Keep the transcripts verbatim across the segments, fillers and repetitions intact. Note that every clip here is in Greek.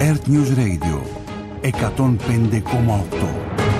Earth News Radio εκατόν πέντε κόμμα οκτώ.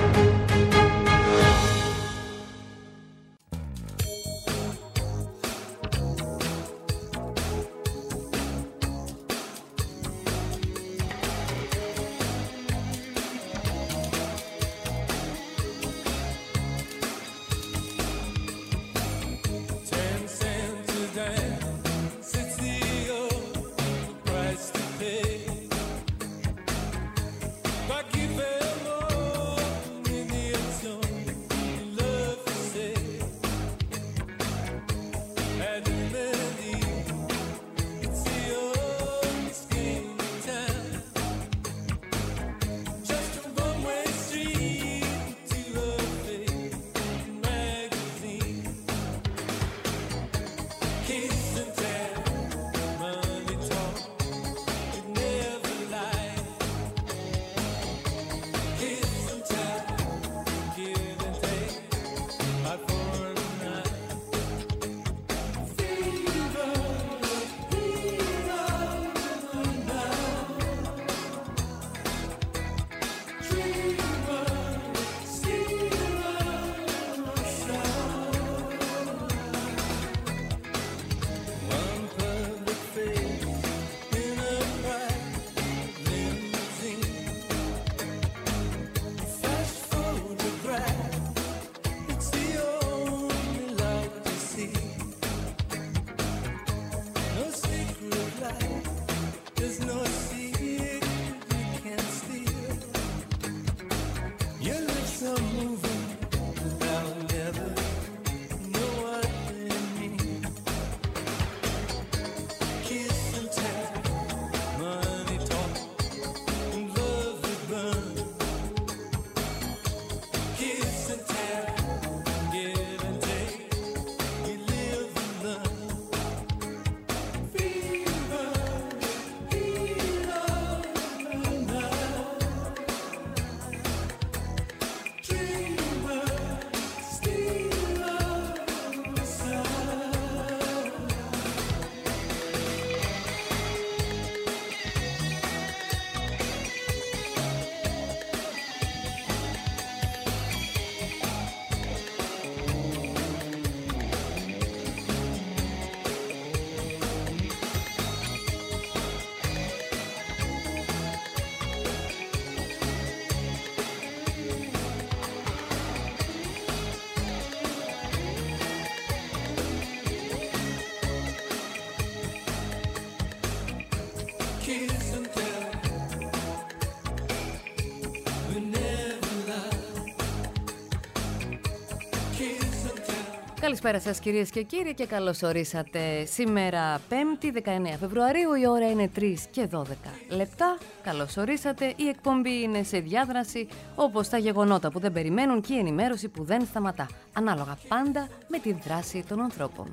Καλησπέρα σας κυρίες και κύριοι και καλώς ορίσατε. Σήμερα πέμπτη δεκαεννέα Φεβρουαρίου, η ώρα είναι τρεις και δώδεκα λεπτά. Καλώς ορίσατε, η εκπομπή είναι σε διάδραση όπως τα γεγονότα που δεν περιμένουν και η ενημέρωση που δεν σταματά. Ανάλογα πάντα με τη δράση των ανθρώπων.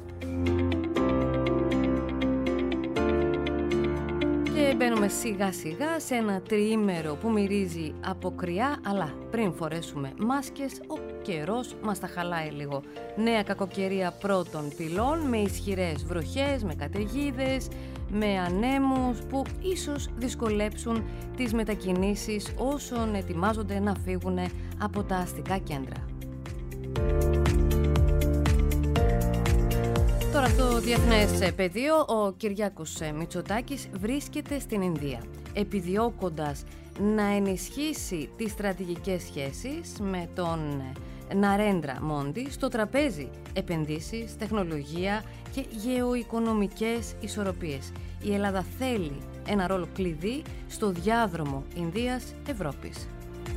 Και μπαίνουμε σιγά σιγά σε ένα τριήμερο που μυρίζει από κρυά, αλλά πριν φορέσουμε μάσκες ο καιρός μας τα χαλάει λίγο. Νέα κακοκαιρία πρώτων πυλών με ισχυρές βροχές, με καταιγίδες, με ανέμους που ίσως δυσκολέψουν τις μετακινήσεις όσων ετοιμάζονται να φύγουν από τα αστικά κέντρα. Τώρα στο διεθνές πεδίο, ο Κυριάκος Μητσοτάκης βρίσκεται στην Ινδία, επιδιώκοντας να ενισχύσει τις στρατηγικές σχέσεις με τον Ναρέντρα Μόντι στο τραπέζι επενδύσεις, τεχνολογία και γεωοικονομικές ισορροπίες. Η Ελλάδα θέλει ένα ρόλο κλειδί στο διάδρομο Ινδίας-Ευρώπης.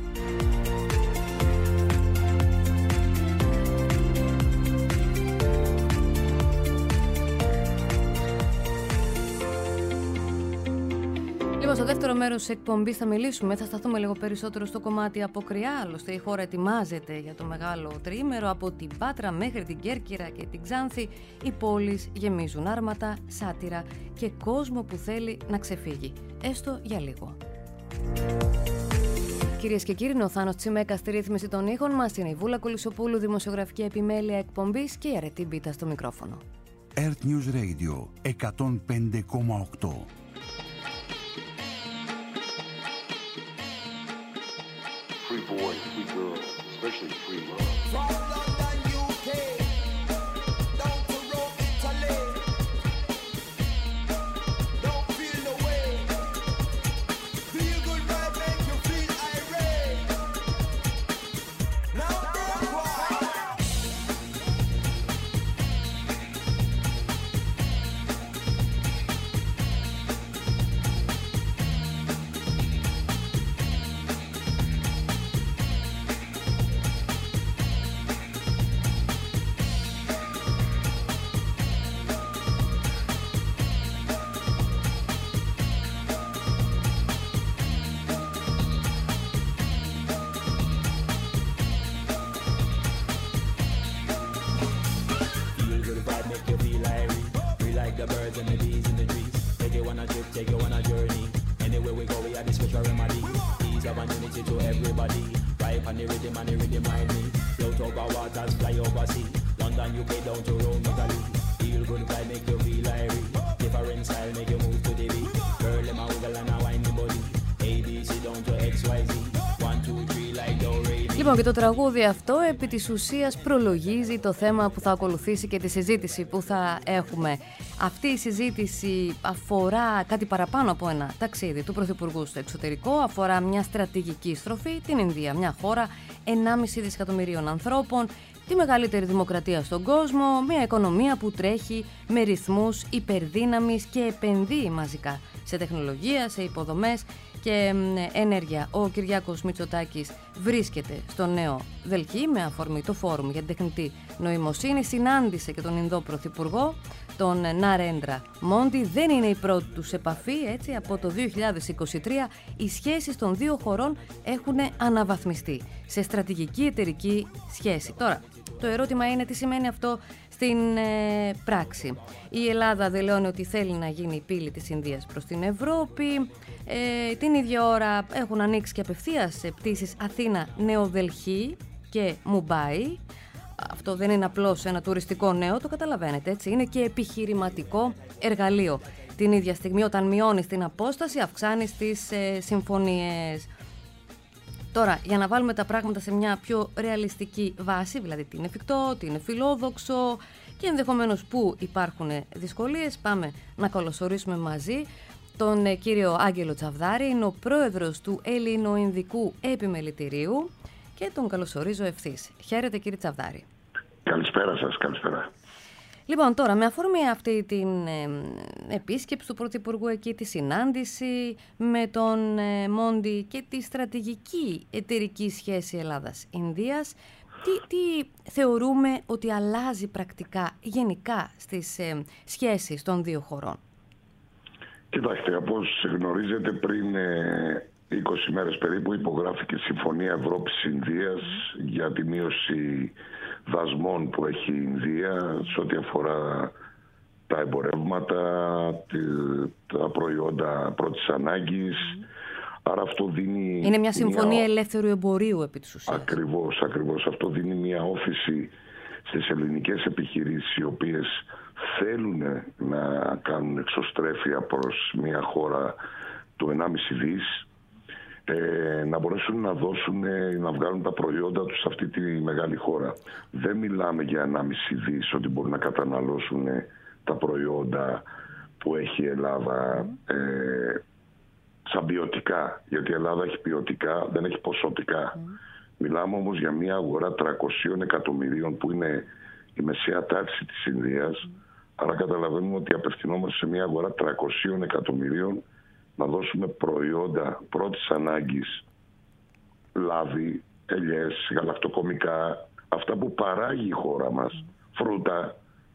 Στο δεύτερο μέρος της εκπομπής θα μιλήσουμε, θα σταθούμε λίγο περισσότερο στο κομμάτι αποκριά. Άλλωστε η χώρα ετοιμάζεται για το μεγάλο τριήμερο. Από την Πάτρα μέχρι την Κέρκυρα και την Ξάνθη οι πόλεις γεμίζουν άρματα, σάτυρα και κόσμο που θέλει να ξεφύγει, έστω για λίγο. Κυρίες και κύριοι, είναι ο Θάνος Τσιμέκα στη ρύθμιση των ήχων μας, είναι η Βούλα Κολυσοπούλου, δημοσιογραφική επιμέλεια εκπομπής και η Αρετή Μπίτα στο μικρόφωνο. Earth News Radio εκατόν πέντε κόμμα οκτώ. especially free love. Λοιπόν, και το τραγούδι αυτό επί της ουσίας προλογίζει το θέμα που θα ακολουθήσει και τη συζήτηση που θα έχουμε. Αυτή η συζήτηση αφορά κάτι παραπάνω από ένα ταξίδι του Πρωθυπουργού στο εξωτερικό, αφορά μια στρατηγική στροφή, την Ινδία, μια χώρα ενάμιση δισεκατομμυρίων ανθρώπων, τη μεγαλύτερη δημοκρατία στον κόσμο, μια οικονομία που τρέχει με ρυθμούς υπερδύναμης και επενδύει μαζικά σε τεχνολογία, σε υποδομές και ενέργεια. Ο Κυριάκος Μητσοτάκης βρίσκεται στο Νέο Δελχή με αφορμή το φόρουμ για την τεχνητή νοημοσύνη. Συνάντησε και τον Ινδό Πρωθυπουργό, τον Ναρέντρα Μόντι. Δεν είναι η πρώτη τους επαφή, έτσι. Από το δύο χιλιάδες είκοσι τρία οι σχέσεις των δύο χωρών έχουν αναβαθμιστεί σε στρατηγική εταιρική σχέση. Τώρα, το ερώτημα είναι τι σημαίνει αυτό στην ε, πράξη. Η Ελλάδα δηλώνει ότι θέλει να γίνει η πύλη της Ινδίας προς την Ευρώπη. Ε, την ίδια ώρα έχουν ανοίξει και απευθείας πτήσεις Αθήνα-Νέο Δελχή και Μουμπάι. Αυτό δεν είναι απλώς ένα τουριστικό νέο, το καταλαβαίνετε, έτσι. Είναι και επιχειρηματικό εργαλείο. Την ίδια στιγμή, όταν μειώνεις την απόσταση, αυξάνεις τις ε, συμφωνίες. Τώρα, για να βάλουμε τα πράγματα σε μια πιο ρεαλιστική βάση, δηλαδή τι είναι εφικτό, τι είναι φιλόδοξο και ενδεχομένως πού υπάρχουν δυσκολίες, πάμε να καλωσορίσουμε μαζί τον κύριο Άγγελο Τσαβδάρη. Είναι ο πρόεδρος του Ελληνοινδικού Επιμελητηρίου και τον καλωσορίζω ευθύς. Χαίρετε, κύριε Τσαβδάρη. Καλησπέρα σας, καλησπέρα. Λοιπόν, τώρα με αφορμή αυτή την ε, επίσκεψη του Πρωθυπουργού εκεί, τη συνάντηση με τον ε, Μόντι και τη στρατηγική εταιρική σχέση Ελλάδας-Ινδίας, τι, τι θεωρούμε ότι αλλάζει πρακτικά γενικά στις ε, σχέσεις των δύο χωρών? Κοιτάξτε, όπως γνωρίζετε, πριν ε, είκοσι μέρες περίπου υπογράφηκε η Συμφωνία Ευρώπης-Ινδίας για τη μείωση δασμών που έχει η Ινδία σε ό,τι αφορά τα εμπορεύματα, τα προϊόντα πρώτης ανάγκης. Άρα αυτό δίνει... Είναι μια συμφωνία μια... ελεύθερου εμπορίου επί της ουσίας. Ακριβώς, ακριβώς. Αυτό δίνει μια όθηση στις ελληνικές επιχειρήσεις οι οποίες θέλουν να κάνουν εξωστρέφεια προς μια χώρα του ενάμιση δις, ε, να μπορέσουν να δώσουν, να βγάλουν τα προϊόντα τους σε αυτή τη μεγάλη χώρα. Δεν μιλάμε για ενάμιση δις ότι μπορούν να καταναλώσουν τα προϊόντα που έχει η Ελλάδα ε, σαν ποιοτικά, γιατί η Ελλάδα έχει ποιοτικά, δεν έχει ποσοτικά. Mm. Μιλάμε όμως για μια αγορά τριακοσίων εκατομμυρίων που είναι η μεσαία τάξη της Ινδίας. Mm. Άρα καταλαβαίνουμε ότι απευθυνόμαστε σε μια αγορά τριακοσίων εκατομμυρίων να δώσουμε προϊόντα πρώτης ανάγκης, λάδι, ελιές, γαλακτοκομικά, αυτά που παράγει η χώρα μας, φρούτα.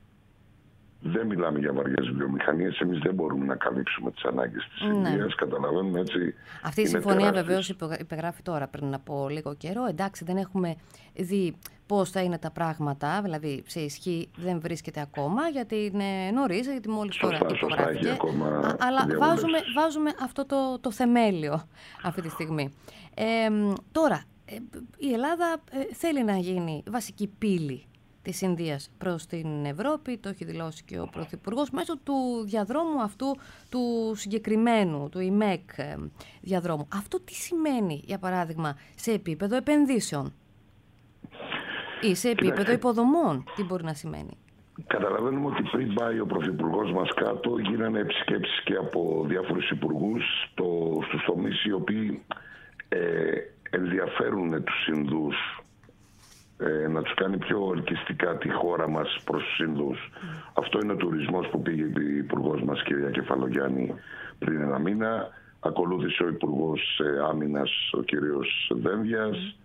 Δεν μιλάμε για βαριές βιομηχανίες, εμείς δεν μπορούμε να καλύψουμε τις ανάγκες της ναι. Ινδίας, καταλαβαίνουμε έτσι. Αυτή η συμφωνία βεβαίως υπεγράφει τώρα, πριν από λίγο καιρό. Εντάξει, δεν έχουμε δει πώς θα είναι τα πράγματα, δηλαδή σε ισχύ δεν βρίσκεται ακόμα, γιατί είναι νωρίς, γιατί μόλις τώρα υπογράφηκε. Αλλά βάζουμε, βάζουμε αυτό το, το θεμέλιο αυτή τη στιγμή. Ε, τώρα, η Ελλάδα θέλει να γίνει βασική πύλη της Ινδίας προς την Ευρώπη, το έχει δηλώσει και ο Πρωθυπουργός μέσω του διαδρόμου αυτού του συγκεκριμένου, του ΙΜΕΚ διαδρόμου. Αυτό τι σημαίνει, για παράδειγμα, σε επίπεδο επενδύσεων? Ή σε επίπεδο Κοιτάξτε, υποδομών, τι μπορεί να σημαίνει. Καταλαβαίνουμε ότι πριν πάει ο Πρωθυπουργός μας κάτω, γίνανε επισκέψεις και από διάφορους υπουργούς στο, στους τομείς οι οποίοι ε, ενδιαφέρουν τους Ινδούς, ε, να τους κάνει πιο ελκυστικά τη χώρα μας προς τους Ινδούς. Mm. Αυτό είναι ο τουρισμός που πήγε η υπουργός μας, κυρία Κεφαλογιάννη, πριν ένα μήνα. Ακολούθησε ο Υπουργός Άμυνας, ο κύριος Δένδιας.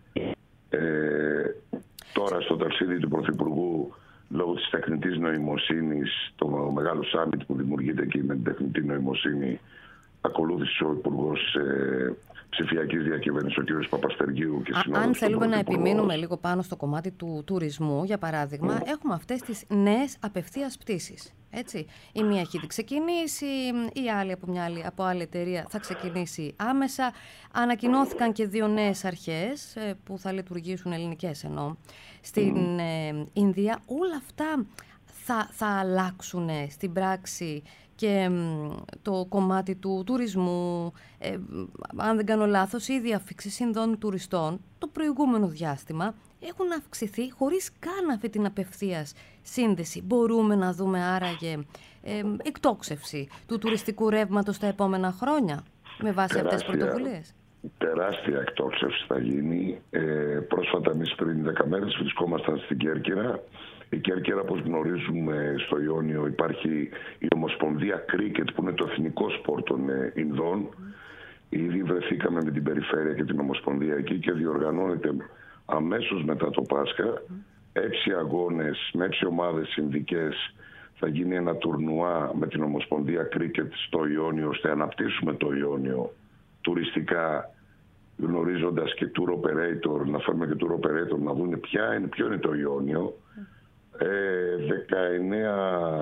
Ε, τώρα στο ταξίδι του Πρωθυπουργού, λόγω της τεχνητής νοημοσύνης, το μεγάλο summit που δημιουργείται εκεί με την τεχνητή νοημοσύνη, ακολούθησε ο Υπουργός ε, Ψηφιακής Διακυβέρνησης, ο κ. Παπαστεργίου. Και Α, αν θέλουμε να επιμείνουμε λίγο πάνω στο κομμάτι του τουρισμού, για παράδειγμα, mm. έχουμε αυτές τις νέες απευθείας πτήσεις. Έτσι. Η μία έχει ξεκινήσει, η άλλη από, μια άλλη, από άλλη εταιρεία θα ξεκινήσει άμεσα. Ανακοινώθηκαν και δύο νέες αρχές ε, που θα λειτουργήσουν, ελληνικές εννοώ, στην mm. ε, Ινδία. Όλα αυτά θα, θα αλλάξουν στην πράξη και το κομμάτι του τουρισμού. Ε, αν δεν κάνω λάθος, οι διαφήξεις Ινδών τουριστών το προηγούμενο διάστημα έχουν αυξηθεί χωρίς καν αυτή την απευθείας σύνδεση. Μπορούμε να δούμε άραγε ε, εκτόξευση του τουριστικού ρεύματος τα επόμενα χρόνια με βάση τεράστια, αυτές τις πρωτοβουλίες. Τεράστια εκτόξευση θα γίνει. Ε, πρόσφατα εμείς πριν δέκα μέρες βρισκόμασταν στην Κέρκυρα. Η Κέρκυρα, όπως γνωρίζουμε, στο Ιόνιο υπάρχει η Ομοσπονδία Κρίκετ, που είναι το εθνικό σπορ των ε, Ινδών. Mm. Ήδη βρεθήκαμε με την περιφέρεια και την Ομοσπονδία εκεί και διοργανώνεται αμέσως μετά το Πάσχα mm. έξι αγώνες με έξι ομάδες Ινδικές. Θα γίνει ένα τουρνουά με την Ομοσπονδία Κρίκετ στο Ιόνιο, ώστε να αναπτύσσουμε το Ιόνιο τουριστικά, γνωρίζοντας και tour operator, να φέρουμε και tour operator να δουν ποια είναι, ποιο είναι το Ιόνιο. Mm. Ε, δεκαεννέα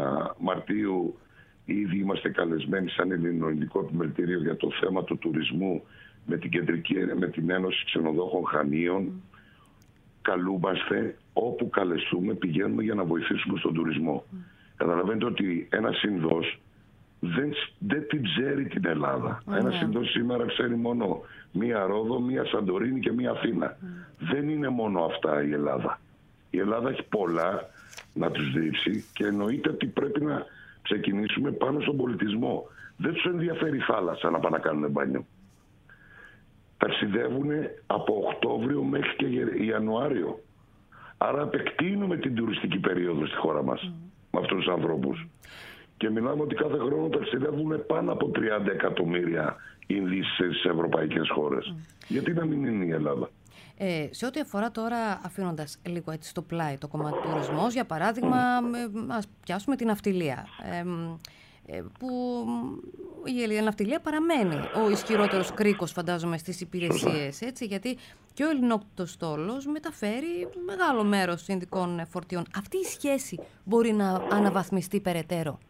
Μαρτίου ήδη είμαστε καλεσμένοι σαν Ελληνοϊνδικό Επιμελητήριο για το θέμα του τουρισμού με την, κεντρική, με την Ένωση Ξενοδόχων Χανίων. Mm. Καλούμαστε, όπου καλεστούμε πηγαίνουμε για να βοηθήσουμε στον τουρισμό. Mm. Καταλαβαίνετε ότι ένας Ινδός δεν, δεν την ξέρει την Ελλάδα. Mm. Ένας Ινδός σήμερα ξέρει μόνο μία Ρόδο, μία Σαντορίνη και μία Αθήνα. Mm. Δεν είναι μόνο αυτά η Ελλάδα. Η Ελλάδα έχει πολλά να τους δείξει και εννοείται ότι πρέπει να ξεκινήσουμε πάνω στον πολιτισμό. Δεν τους ενδιαφέρει η θάλασσα να πάνε να κάνουν μπάνιο. Ταξιδεύουν από Οκτώβριο μέχρι και Ιανουάριο. Άρα επεκτείνουμε την τουριστική περίοδο στη χώρα μας mm. με αυτούς τους ανθρώπους. Και μιλάμε ότι κάθε χρόνο ταξιδεύουν πάνω από τριάντα εκατομμύρια Ινδοί στις ευρωπαϊκές χώρες. Mm. Γιατί να μην είναι η Ελλάδα. Ε, σε ό,τι αφορά τώρα, αφήνοντας λίγο έτσι στο πλάι το κομμάτι του τουρισμού, για παράδειγμα, mm. ας πιάσουμε την ναυτιλία. Ε, που η ναυτιλία παραμένει ο ισχυρότερος κρίκος, φαντάζομαι, στις υπηρεσίες, έτσι, γιατί και ο ελληνόκτητος στόλος μεταφέρει μεγάλο μέρος ινδικών φορτίων. Αυτή η σχέση μπορεί να αναβαθμιστεί περαιτέρω.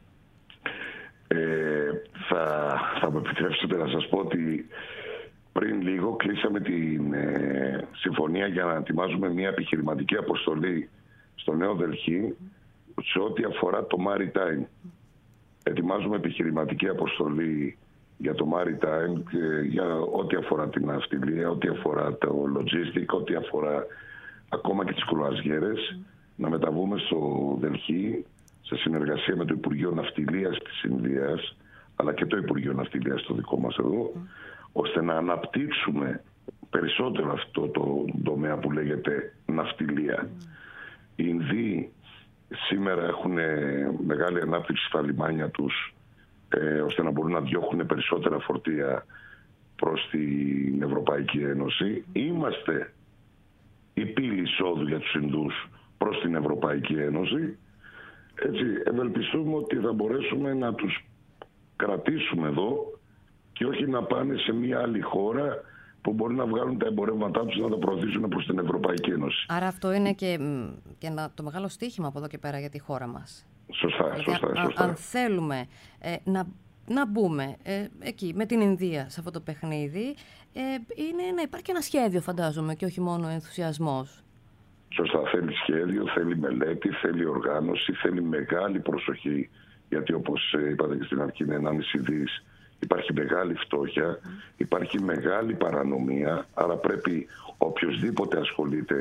Ε, θα, θα με επιτρέψετε να σας πω ότι πριν λίγο κλείσαμε την ε, συμφωνία για να ετοιμάζουμε μια επιχειρηματική αποστολή στο Νέο Δελχή σε ό,τι αφορά το Maritime. Ετοιμάζουμε επιχειρηματική αποστολή για το Maritime, για ό,τι αφορά την ναυτιλία, ό,τι αφορά το logistic, ό,τι αφορά ακόμα και τις κρουαζιέρες, mm. να μεταβούμε στο Δελχή σε συνεργασία με το Υπουργείο Ναυτιλίας της Ινδίας, αλλά και το Υπουργείο Ναυτιλίας το δικό μας εδώ, mm. ώστε να αναπτύξουμε περισσότερο αυτό το τομέα που λέγεται ναυτιλία. Mm. Οι Ινδοί σήμερα έχουν μεγάλη ανάπτυξη στα λιμάνια τους, ε, ώστε να μπορούν να διώχνουν περισσότερα φορτία προς την Ευρωπαϊκή Ένωση. Είμαστε η πύλη εισόδου για τους Ινδούς προς την Ευρωπαϊκή Ένωση. Έτσι, ευελπιστούμε ότι θα μπορέσουμε να τους κρατήσουμε εδώ και όχι να πάνε σε μια άλλη χώρα που μπορεί να βγάλουν τα εμπορεύματά τους να τα προωθήσουν προς την Ευρωπαϊκή Ένωση. Άρα αυτό είναι και, και ένα, το μεγάλο στοίχημα από εδώ και πέρα για τη χώρα μας. Σωστά, δηλαδή, σωστά, σωστά. Αν θέλουμε ε, να, να μπούμε ε, εκεί με την Ινδία σε αυτό το παιχνίδι, ε, είναι να υπάρχει ένα σχέδιο, φαντάζομαι, και όχι μόνο ενθουσιασμός. Σωστά, θέλει σχέδιο, θέλει μελέτη, θέλει οργάνωση, θέλει μεγάλη προσοχή, γιατί όπως είπατε και στην αρχή είναι ενάμιση δις. Υπάρχει μεγάλη φτώχεια, υπάρχει μεγάλη παρανομία, άρα πρέπει οποιοσδήποτε ασχολείται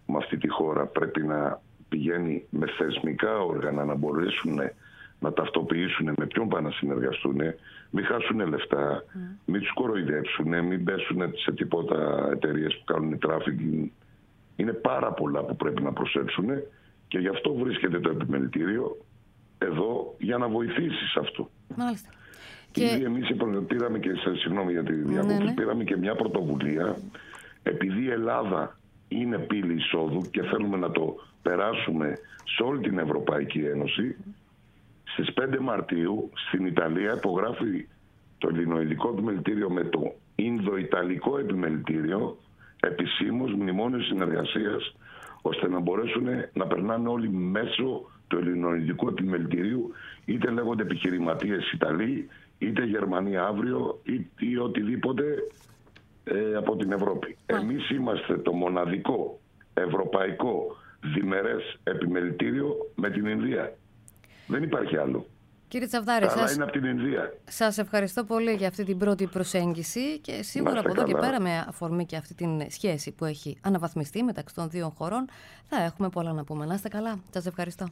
με αυτή τη χώρα. Πρέπει να πηγαίνει με θεσμικά όργανα να μπορέσουν να ταυτοποιήσουν με ποιον πάνε να συνεργαστούν, μην χάσουν λεφτά, mm. μην τους κοροϊδέψουν, μην πέσουν σε τίποτα εταιρείες που κάνουν τράφικινγκ. Είναι πάρα πολλά που πρέπει να προσέξουν και γι' αυτό βρίσκεται το επιμελητήριο εδώ για να βοηθήσει σε αυτό. Μάλιστα. Ήδη και... εμείς πήραμε και, συγγνώμη για τη διακοπή, ναι, ναι. πήραμε και μια πρωτοβουλία, επειδή η Ελλάδα είναι πύλη εισόδου και θέλουμε να το περάσουμε σε όλη την Ευρωπαϊκή Ένωση. Στις πέντε Μαρτίου στην Ιταλία υπογράφει το ελληνοειδικό επιμελητήριο με το Ινδοϊταλικό επιμελητήριο επισήμως μνημόνιο συνεργασίας, ώστε να μπορέσουν να περνάνε όλοι μέσω του ελληνοειδικού επιμελητηρίου, είτε λέγονται επιχειρηματίες Ιταλοί, είτε Γερμανοί αύριο, ή, ή οτιδήποτε ε, από την Ευρώπη. Yeah. Εμείς είμαστε το μοναδικό ευρωπαϊκό διμερές επιμελητήριο με την Ινδία. Δεν υπάρχει άλλο. Κύριε Τσαβδάρη, σας... είναι από την Ινδία. Σας ευχαριστώ πολύ για αυτή την πρώτη προσέγγιση και σίγουρα από εδώ καλά. Και πέρα, με αφορμή και αυτή την σχέση που έχει αναβαθμιστεί μεταξύ των δύο χωρών, θα έχουμε πολλά να πούμε. Να είστε καλά. Σας ευχαριστώ.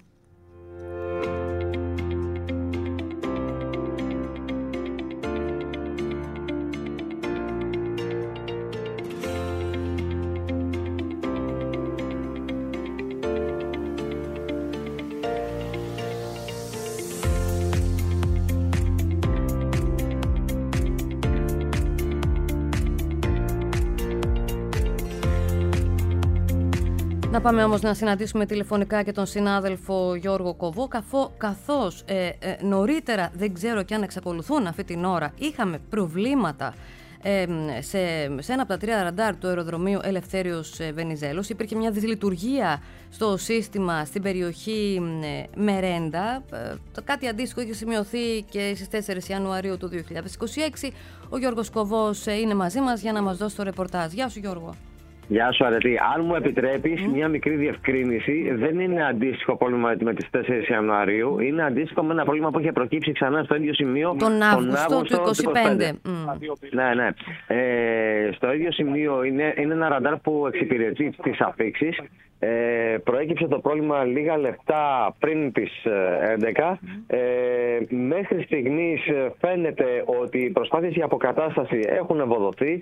Να πάμε όμως να συναντήσουμε τηλεφωνικά και τον συνάδελφο Γιώργο Κοβό, καθώς ε, ε, νωρίτερα, δεν ξέρω και αν εξακολουθούν αυτή την ώρα, είχαμε προβλήματα ε, σε, σε ένα από τα τρία ραντάρ του αεροδρομίου Ελευθέριος Βενιζέλος. Υπήρχε μια δυσλειτουργία στο σύστημα στην περιοχή ε, Μερέντα. Ε, κάτι αντίστοιχο είχε σημειωθεί και στις τέσσερις Ιανουαρίου του δύο χιλιάδες είκοσι έξι. Ο Γιώργος Κοβός ε, είναι μαζί μας για να μας δώσει το ρεπορτάζ. Γεια σου, Γιώργο. Γεια σου, Αρετή. Αν μου επιτρέπεις, mm. μια μικρή διευκρίνηση. Δεν είναι αντίστοιχο πρόβλημα με τις τέσσερις Ιανουαρίου. Είναι αντίστοιχο με ένα πρόβλημα που είχε προκύψει ξανά στο ίδιο σημείο τον Αύγουστο του είκοσι πέντε. Mm. Ναι, ναι. Ε, στο ίδιο σημείο είναι, είναι ένα ραντάρ που εξυπηρετεί τις αφήξεις. Ε, προέκυψε το πρόβλημα λίγα λεπτά πριν τις έντεκα. Ε, μέχρι στιγμής φαίνεται ότι οι προσπάθειες για αποκατάσταση έχουν ευοδοθεί.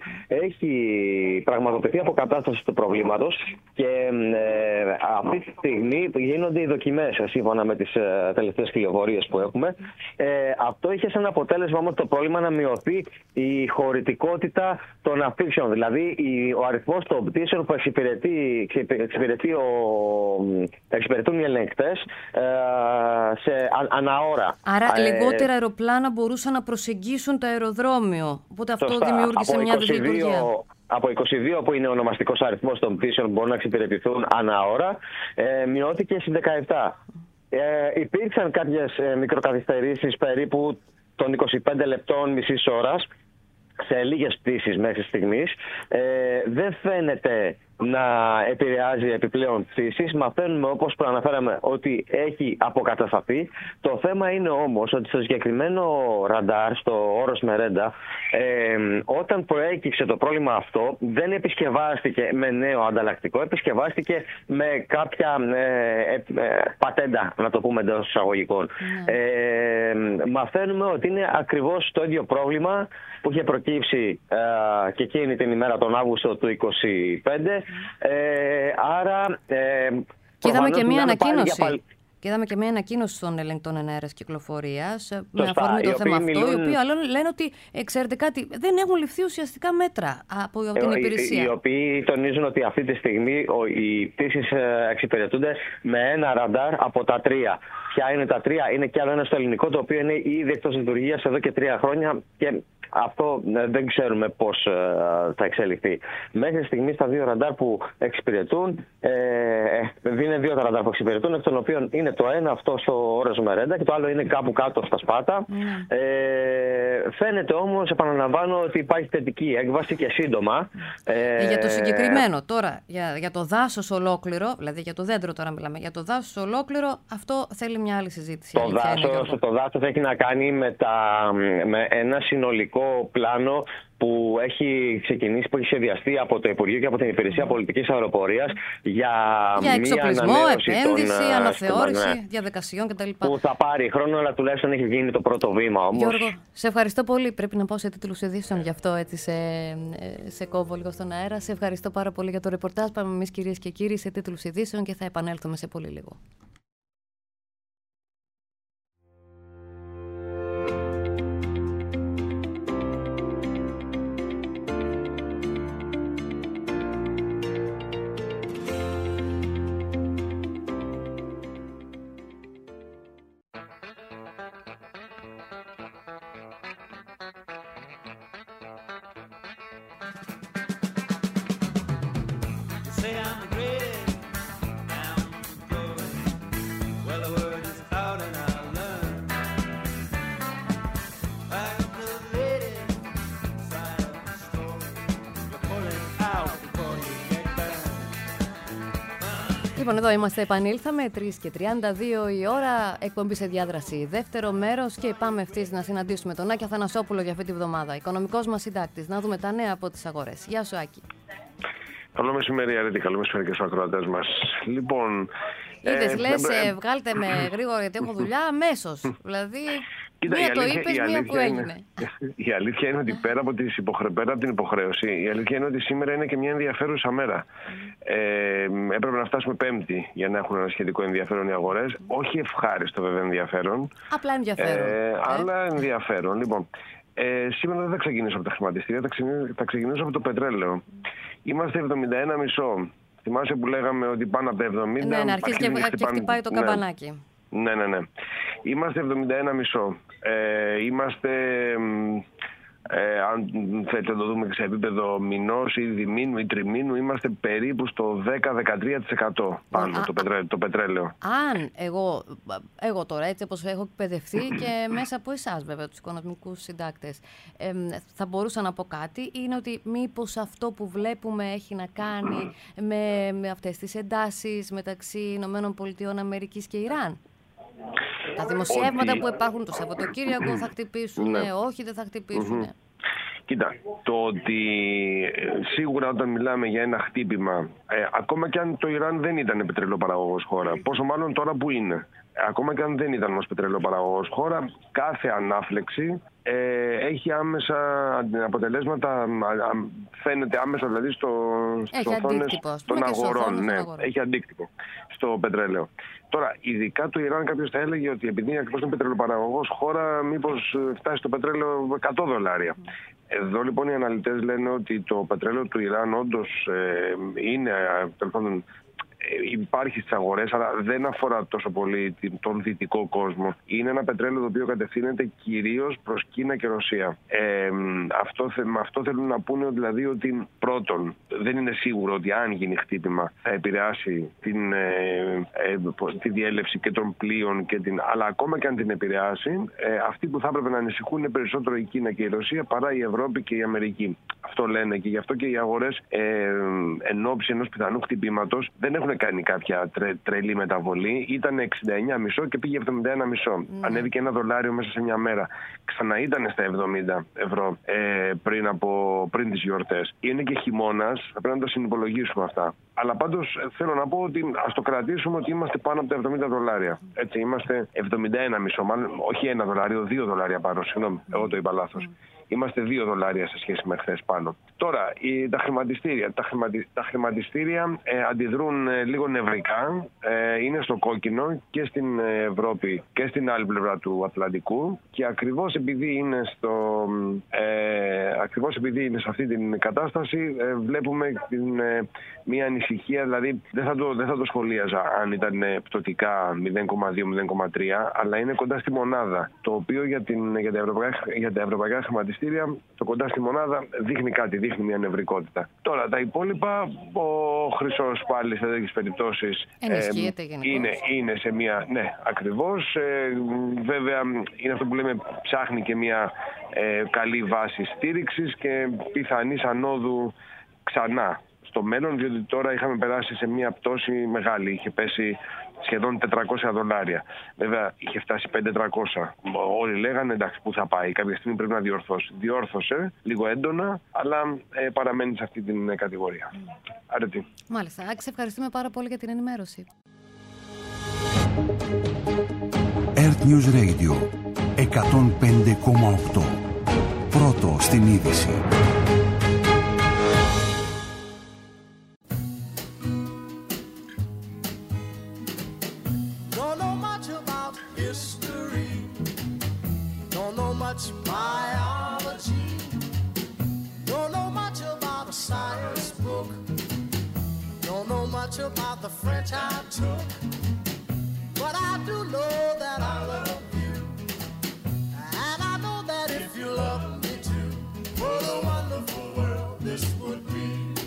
Έχει πραγματοποιηθεί αποκατάσταση του προβλήματος και ε, αυτή τη στιγμή γίνονται οι δοκιμές σύμφωνα με τις ε, τελευταίες πληροφορίες που έχουμε. Ε, αυτό είχε σαν αποτέλεσμα όμως το πρόβλημα να μειωθεί η χωρητικότητα των αφήξεων. Δηλαδή η, ο αριθμός των πτήσεων που εξυπηρετεί, εξυπηρετεί ο, εξυπηρετούν οι ελεγκτές ε, σε α, αναώρα. Άρα ε, λιγότερα αεροπλάνα μπορούσαν να προσεγγίσουν το αεροδρόμιο. Οπότε αυτό σωστά, δημιούργησε μια δυσλειτουργία. Από είκοσι δύο που είναι ο ονομαστικός αριθμός των πτήσεων που μπορούν να εξυπηρετηθούν ανά ώρα, ε, μειώθηκε στις δεκαεπτά. Ε, υπήρξαν κάποιες ε, μικροκαθυστερήσεις περίπου των είκοσι πέντε λεπτών μισής ώρας σε λίγες πτήσεις μέχρι στιγμής. Ε, δεν φαίνεται να επηρεάζει επιπλέον πτήσεις. Μαθαίνουμε, όπως προαναφέραμε, ότι έχει αποκατασταθεί. Το θέμα είναι όμως ότι στο συγκεκριμένο ραντάρ, στο όρος Μερέντα, ε, όταν προέκυψε το πρόβλημα αυτό, δεν επισκευάστηκε με νέο ανταλλακτικό, επισκευάστηκε με κάποια ε, ε, ε, πατέντα, να το πούμε εντός εισαγωγικών. Mm. Ε, μαθαίνουμε ότι είναι ακριβώς το ίδιο πρόβλημα που είχε προκύψει ε, και εκείνη την ημέρα τον Αύγουστο του είκοσι πέντε. Ε, άρα, ε, και είδαμε και μία ανακοίνωση. Πάλι... Και είδαμε και μια ανακοίνωση των ελεγκτών εναέρας κυκλοφορίας με αφορμή το θέμα αυτό, μιλούν... οι οποίοι λένε ότι, ξέρετε κάτι, δεν έχουν ληφθεί ουσιαστικά μέτρα από ε, την υπηρεσία. Οι, οι οποίοι τονίζουν ότι αυτή τη στιγμή οι πτήσεις εξυπηρετούνται με ένα ραντάρ από τα τρία. Ποια είναι τα τρία? Είναι κι άλλο ένα στο ελληνικό, το οποίο είναι ήδη εκτός λειτουργίας εδώ και τρία χρόνια και αυτό δεν ξέρουμε πώς θα εξελιχθεί. Μέχρι στιγμής τα δύο ραντάρ που εξυπηρετούν, ε, είναι δύο τα ραντάρ που εξυπηρετούν, εκ των οποίων είναι το ένα αυτό στο όρος Μερέντα και το άλλο είναι κάπου κάτω στα Σπάτα. Mm. Ε, φαίνεται όμως, επαναλαμβάνω, ότι υπάρχει θετική έκβαση και σύντομα. Ε, για το συγκεκριμένο τώρα, για, για το δάσος ολόκληρο, δηλαδή για το δέντρο τώρα μιλάμε, για το δάσος ολόκληρο, αυτό θέλει μια άλλη συζήτηση. Το δάσος, το δάσος έχει να κάνει με, τα, με ένα συνολικό πλάνο που έχει ξεκινήσει, που έχει σχεδιαστεί από το Υπουργείο και από την Υπηρεσία Πολιτικής Αεροπορίας για, για εξοπλισμό, επένδυση, των, αναθεώρηση ναι, διαδικασιών κτλ. Που θα πάρει χρόνο, αλλά τουλάχιστον έχει γίνει το πρώτο βήμα όμως. Γιώργο, σε ευχαριστώ πολύ. Πρέπει να πάω σε τίτλους ειδήσεων, γι' αυτό έτσι σε, σε κόβω λίγο στον αέρα. Σε ευχαριστώ πάρα πολύ για το ρεπορτάζ. Πάμε εμείς, κυρίες και κύριοι, σε τίτλους ειδήσεων και θα επανέλθουμε σε πολύ λίγο. Λοιπόν, εδώ είμαστε, επανήλθαμε, τρεις και τριάντα δύο η ώρα, εκπομπή σε διάδραση δεύτερο μέρος και πάμε ευθύς να συναντήσουμε τον Άκη Αθανασόπουλο για αυτή τη βδομάδα. Οικονομικός μας συντάκτης. Να δούμε τα νέα από τις αγορές. Γεια σου, Άκη. Καλό μεσημέρι, Αρέτη. Καλό μεσημέρι και στους ακροατές μας. Λοιπόν... Είδες, ε, λες, ε, ε, βγάλτε με γρήγορα γιατί έχω δουλειά αμέσως. Δηλαδή, κοίτα, μία το αλήθεια, είπες, μία που έγινε. Είναι, η αλήθεια είναι ότι πέρα από, τις υποχρε... πέρα από την υποχρέωση, η αλήθεια είναι ότι σήμερα είναι και μια ενδιαφέρουσα μέρα. Ε, έπρεπε να φτάσουμε Πέμπτη για να έχουν ένα σχετικό ενδιαφέρον οι αγορές. Όχι ευχάριστο βέβαια ενδιαφέρον. Απλά ενδιαφέρον. Ε, ε. Αλλά ενδιαφέρον. Λοιπόν, ε, σήμερα δεν θα ξεκινήσω από τα χρηματιστήρια, θα ξεκινήσω, θα ξεκινήσω από το πετρέλαιο. Είμαστε εβδομήντα ένα κόμμα πέντε. Θυμάσαι που λέγαμε ότι πάνω από τα εβδομήντα... Ναι, ναι, αρχίζει και, και χτυπάει, χτυπάει το καμπανάκι. Ναι, ναι, ναι. Είμαστε εβδομήντα ένα κόμμα πέντε. Ε, είμαστε... Ε, αν θέλετε να το δούμε σε επίπεδο μηνός ή διμήνου ή τριμήνου, είμαστε περίπου στο δέκα με δεκατρία τοις εκατό πάνω α, το, πετρέ, το πετρέλαιο. Αν εγώ, εγώ τώρα έτσι όπως έχω εκπαιδευτεί και μέσα από εσάς βέβαια τους οικονομικούς συντάκτες, ε, θα μπορούσα να πω κάτι, είναι ότι μήπως αυτό που βλέπουμε έχει να κάνει με, με αυτές τις εντάσεις μεταξύ Ηνωμένων Πολιτειών Αμερικής και Ιράν. Τα δημοσιεύματα ότι... που υπάρχουν το Σαββατοκύριακο θα χτυπήσουν, ναι. όχι δεν θα χτυπήσουν. Mm-hmm. Κοίτα, το ότι σίγουρα όταν μιλάμε για ένα χτύπημα, ε, ακόμα και αν το Ιράν δεν ήταν πετρελαιοπαραγωγός χώρα, πόσο μάλλον τώρα που είναι, ακόμα και αν δεν ήταν όμως πετρελαιοπαραγωγός χώρα, κάθε ανάφλεξη ε, έχει άμεσα αποτελέσματα, φαίνεται άμεσα δηλαδή στο, στις οθόνες των αγορών. Ναι, έχει αντίκτυπο στο πετρέλαιο. Τώρα, ειδικά το Ιράν, κάποιος θα έλεγε ότι επειδή ακριβώς είναι πετρελαιοπαραγωγός χώρα, μήπως φτάσει το πετρέλαιο εκατό δολάρια. Mm. Εδώ λοιπόν οι αναλυτές λένε ότι το πετρέλαιο του Ιράν όντως ε, είναι, τέλος πάντων, υπάρχει στις αγορές, αλλά δεν αφορά τόσο πολύ τον δυτικό κόσμο. Είναι ένα πετρέλαιο το οποίο κατευθύνεται κυρίως προς Κίνα και Ρωσία. Ε, αυτό, με αυτό θέλουν να πούνε δηλαδή ότι πρώτον δεν είναι σίγουρο ότι αν γίνει χτύπημα θα επηρεάσει την, ε, ε, τη διέλευση και των πλοίων, και την, αλλά ακόμα και αν την επηρεάσει, ε, αυτοί που θα έπρεπε να ανησυχούν είναι περισσότερο η Κίνα και η Ρωσία παρά η Ευρώπη και η Αμερική. Αυτό λένε και γι' αυτό και οι αγορές ε, εν ώψη ενός πιθανού χτυπήματος δεν έχουν κάνει κάποια τρε, τρελή μεταβολή. Ήταν εξήντα εννιά κόμμα πέντε και πήγε εβδομήντα ένα κόμμα πέντε. Mm. Ανέβηκε ένα δολάριο μέσα σε μια μέρα. Ξανά ήταν στα εβδομήντα ευρώ ε, πριν, από, πριν τις γιορτές. Είναι και χειμώνας, θα πρέπει να το συνυπολογίσουμε αυτά. Αλλά πάντως θέλω να πω ότι ας το κρατήσουμε ότι είμαστε πάνω από τα εβδομήντα δολάρια. Έτσι, είμαστε εβδομήντα ένα κόμμα πέντε, μάλλον όχι ένα δολάριο, δύο δολάρια πάνω. Συγγνώμη, εγώ το είπα λάθος. Mm. Είμαστε δύο δολάρια σε σχέση με χθες πάνω. Τώρα, η, τα χρηματιστήρια. Τα, χρηματι, τα χρηματιστήρια ε, αντιδρούν ε, λίγο νευρικά. Ε, είναι στο κόκκινο και στην Ευρώπη και στην άλλη πλευρά του Ατλαντικού. Και ακριβώς επειδή είναι, στο, ε, ακριβώς επειδή είναι σε αυτή την κατάσταση, ε, βλέπουμε την, ε, μια ανησυχία. Δηλαδή, δεν θα, το, δεν θα το σχολίαζα αν ήταν πτωτικά μηδέν κόμμα δύο με μηδέν κόμμα τρία, αλλά είναι κοντά στη μονάδα. Το οποίο για, την, για, τα, ευρωπαϊκά, για τα ευρωπαϊκά χρηματιστήρια, το κοντά στη μονάδα δείχνει κάτι, δείχνει μια νευρικότητα. Τώρα τα υπόλοιπα, ο χρυσός πάλι σε τέτοιες περιπτώσεις ενισχύεται ε, γενικώς. Είναι, είναι σε μια, ναι, ακριβώς. Ε, βέβαια είναι αυτό που λέμε, ψάχνει και μια ε, καλή βάση στήριξης και πιθανής ανόδου ξανά στο μέλλον, διότι τώρα είχαμε περάσει σε μια πτώση μεγάλη. Είχε πέσει σχεδόν τετρακόσια δολάρια. Βέβαια είχε φτάσει πεντακόσια τριακόσια. Όλοι λέγανε εντάξει, πού θα πάει, κάποια στιγμή πρέπει να διορθώσει. Διόρθωσε λίγο έντονα, αλλά ε, παραμένει σε αυτή την κατηγορία. Mm. Αρετή. Μάλιστα. Άκη, ευχαριστούμε πάρα πολύ για την ενημέρωση. Earth News Radio εκατόν πέντε κόμμα οκτώ. Πρώτο στην είδηση. Biology, don't know much about a science book, don't know much about the French I took, but I do know that I love you, and I know that if you love me too, what a wonderful world this would be.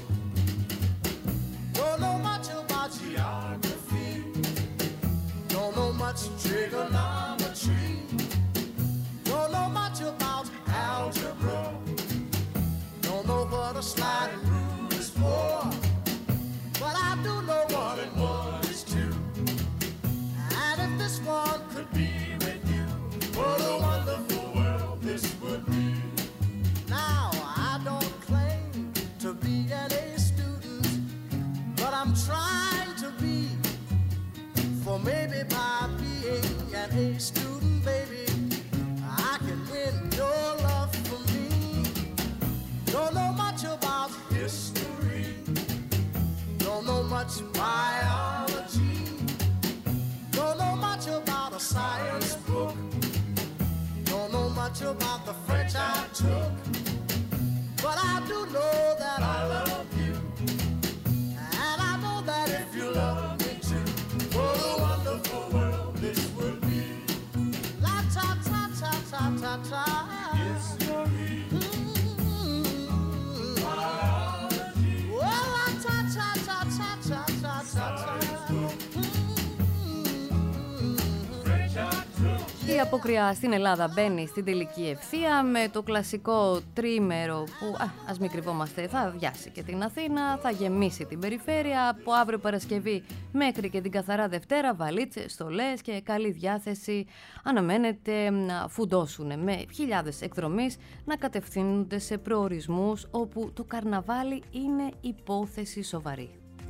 Don't know much about geography, don't know much trigonometry, don't know much about algebra, don't know what a sliding rule is for, but I do know one and one is two, and if this one could be with you, what a wonderful world this would be. Now I don't claim to be an A student, but I'm trying to be, for maybe by being an A student, baby, I can win your love for me. Don't know much about history, don't know much biology, don't know much about a science book, don't know much about the French I took, but I do know that I love you, and I know that if you love me too, what a wonderful world this would be. La ta ta ta ta ta ta. History. Mm-hmm. Biology. Well, la ta ta ta ta ta ta ta ta. Η αποκριά στην Ελλάδα μπαίνει στην τελική ευθεία με το κλασικό τρίμερο που, α, ας μην κρυβόμαστε, θα αδειάσει και την Αθήνα, θα γεμίσει την περιφέρεια. Από αύριο Παρασκευή μέχρι και την καθαρά Δευτέρα, βαλίτσες, στολές και καλή διάθεση αναμένεται να φουντώσουν με χιλιάδες εκδρομείς να κατευθύνονται σε προορισμούς όπου το καρναβάλι είναι υπόθεση σοβαρή.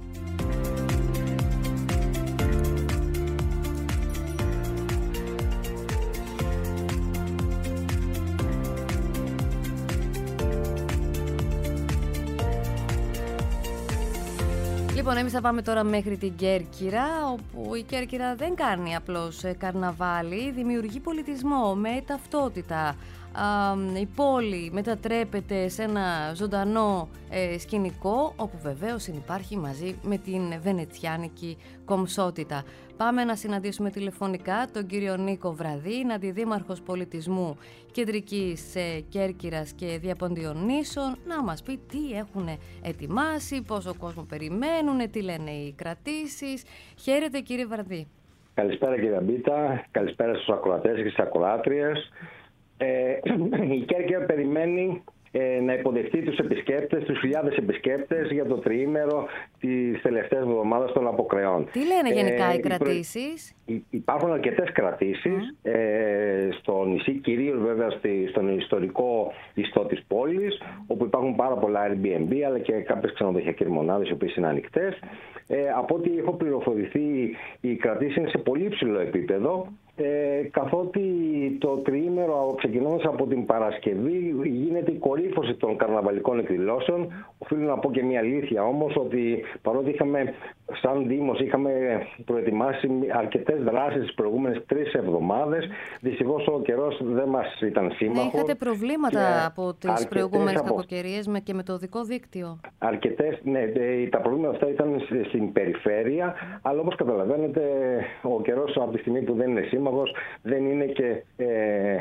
Λοιπόν, εμείς θα πάμε τώρα μέχρι την Κέρκυρα, όπου η Κέρκυρα δεν κάνει απλώς καρναβάλι, δημιουργεί πολιτισμό με ταυτότητα. Η πόλη μετατρέπεται σε ένα ζωντανό ε, σκηνικό, όπου βεβαίως συνυπάρχει μαζί με την βενετσιάνικη κομψότητα. Πάμε να συναντήσουμε τηλεφωνικά τον κύριο Νίκο Βραδή, είναι αντιδήμαρχος πολιτισμού Κεντρικής ε, Κέρκυρας και Διαποντίων Νήσων, να μας πει τι έχουν ετοιμάσει, πόσο κόσμο περιμένουν, τι λένε οι κρατήσεις. Χαίρετε κύριε Βραδή. Καλησπέρα κύριε Μπίτα, καλησπέρα στους ακροατές και στις ακροάτριες. Ε, η Κέρκυρα περιμένει ε, να υποδεχτεί τους επισκέπτες, τους χιλιάδες επισκέπτες για το τριήμερο της τελευταίας εβδομάδας των Αποκρεών. Τι λένε γενικά ε, οι κρατήσεις? Προ... Υπάρχουν αρκετές κρατήσεις mm. ε, στο νησί, κυρίως βέβαια στη, στον ιστορικό ιστό της πόλης, όπου υπάρχουν πάρα πολλά Airbnb αλλά και κάποιες ξενοδοχειακές μονάδες οι οποίες είναι ανοιχτές. Ε, από ό,τι έχω πληροφορηθεί, οι κρατήσεις είναι σε πολύ υψηλό επίπεδο. Ε, καθότι το τριήμερο ξεκινώντας από την Παρασκευή γίνεται η κορύφωση των καρναβαλικών εκδηλώσεων. Οφείλω να πω και μια αλήθεια όμως, ότι παρότι είχαμε σαν Δήμος είχαμε προετοιμάσει αρκετές δράσεις τις προηγούμενες τρεις εβδομάδες, δυστυχώς ο καιρός δεν μας ήταν σύμμαχος. Ναι, είχατε προβλήματα από τις προηγούμενες από... κακοκαιρίες με, και με το οδικό δίκτυο. Αρκετές, ναι, τα προβλήματα αυτά ήταν στην περιφέρεια, αλλά όπως καταλαβαίνετε ο καιρός από τη στιγμή που δεν είναι σύμμαχος δεν είναι και ε,